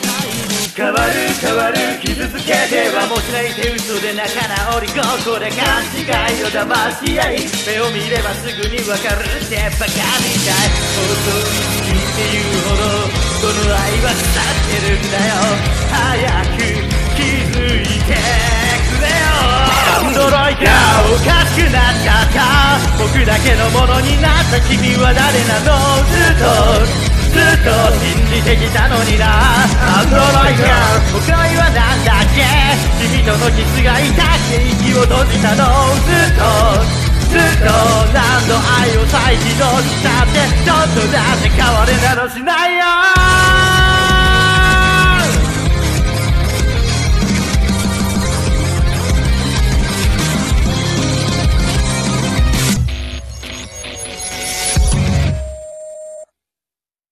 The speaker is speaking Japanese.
変わる変わる傷つけてはもしないて嘘で仲直りここで勘違いを騙し合い目を見ればすぐにわかるってバカみたい遅いっていうほどこの愛は腐ってるんだよ早く気づいてくれよ驚いたおかしくなっちゃった僕だけのものになった君は誰なのずっと信じてきたのにな驚いた僕の愛はなんだっけ君とのキスが痛くて息を閉じたのずっと何度愛を再起動したってちょっとだって変われなどしないよ